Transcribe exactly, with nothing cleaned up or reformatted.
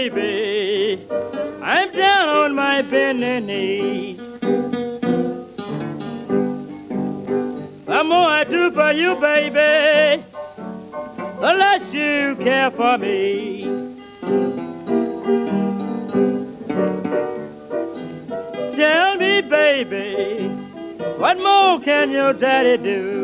baby, I'm down on my bending knees. The more I do for you, baby, the less you care for me. Tell me, baby, what more can your daddy do?